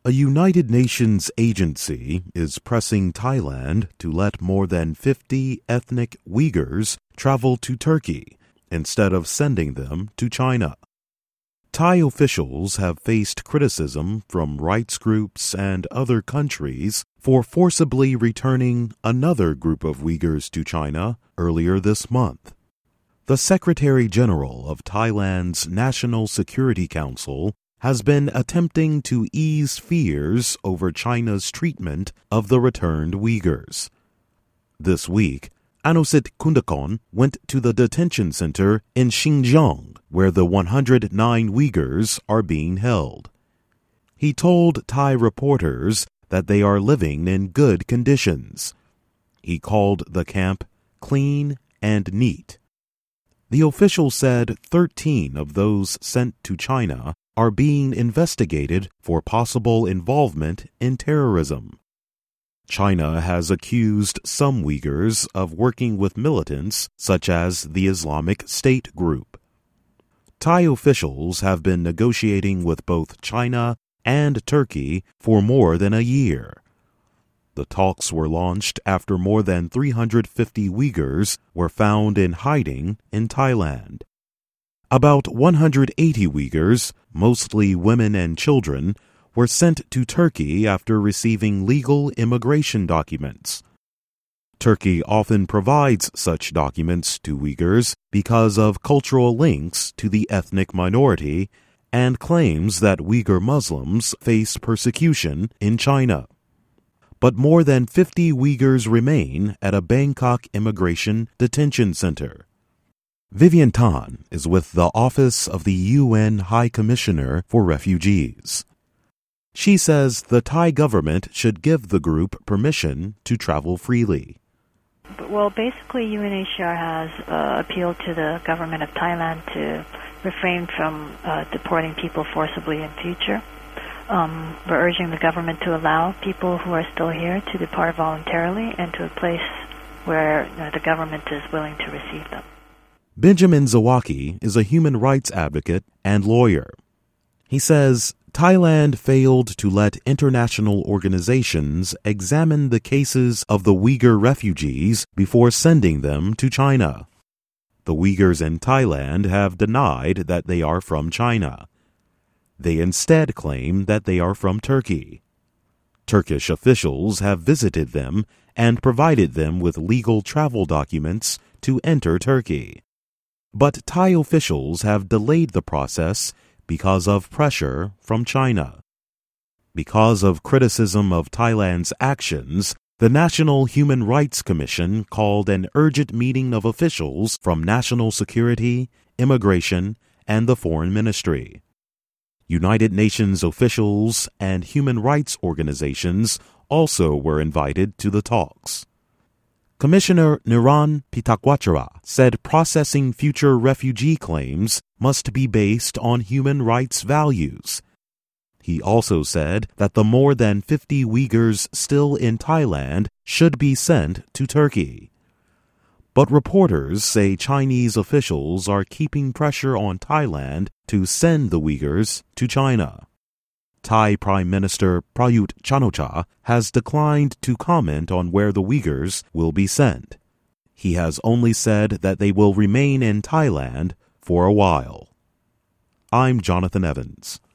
A United Nations agency is pressing Thailand to let more than 50 ethnic Uyghurs travel to Turkey instead of sending them to China. Thai officials have faced criticism from rights groups and other countries for forcibly returning another group of Uyghurs to China earlier this month. The Secretary General of Thailand's National Security Council has been attempting to ease fears over China's treatment of the returned Uyghurs. This week, Anusit Kundakon went to the detention center in Xinjiang, where the 109 Uyghurs are being held. He told Thai reporters that they are living in good conditions. He called the camp clean and neat. The official said 13 of those sent to China are being investigated for possible involvement in terrorism. China has accused some Uyghurs of working with militants such as the Islamic State group. Thai officials have been negotiating with both China and Turkey for more than a year. The talks were launched after more than 350 Uyghurs were found in hiding in Thailand. About 180 Uyghurs, mostly women and children, were sent to Turkey after receiving legal immigration documents. Turkey often provides such documents to Uyghurs because of cultural links to the ethnic minority and claims that Uyghur Muslims face persecution in China. But more than 50 Uyghurs remain at a Bangkok immigration detention center. Vivian Tan is with the Office of the UN High Commissioner for Refugees. She says the Thai government should give the group permission to travel freely. Well, basically, UNHCR has appealed to the government of Thailand to refrain from deporting people forcibly in future. We're urging the government to allow people who are still here to depart voluntarily and to a place where the government is willing to receive them. Benjamin Zawaki is a human rights advocate and lawyer. He says Thailand failed to let international organizations examine the cases of the Uyghur refugees before sending them to China. The Uyghurs in Thailand have denied that they are from China. They instead claim that they are from Turkey. Turkish officials have visited them and provided them with legal travel documents to enter Turkey. But Thai officials have delayed the process because of pressure from China. Because of criticism of Thailand's actions, the National Human Rights Commission called an urgent meeting of officials from National Security, Immigration, and the Foreign Ministry. United Nations officials and human rights organizations also were invited to the talks. Commissioner Niran Pitakwachara said processing future refugee claims must be based on human rights values. He also said that the more than 50 Uyghurs still in Thailand should be sent to Turkey. But reporters say Chinese officials are keeping pressure on Thailand to send the Uyghurs to China. Thai Prime Minister Prayut Chan-o-cha has declined to comment on where the Uyghurs will be sent. He has only said that they will remain in Thailand for a while. I'm Jonathan Evans.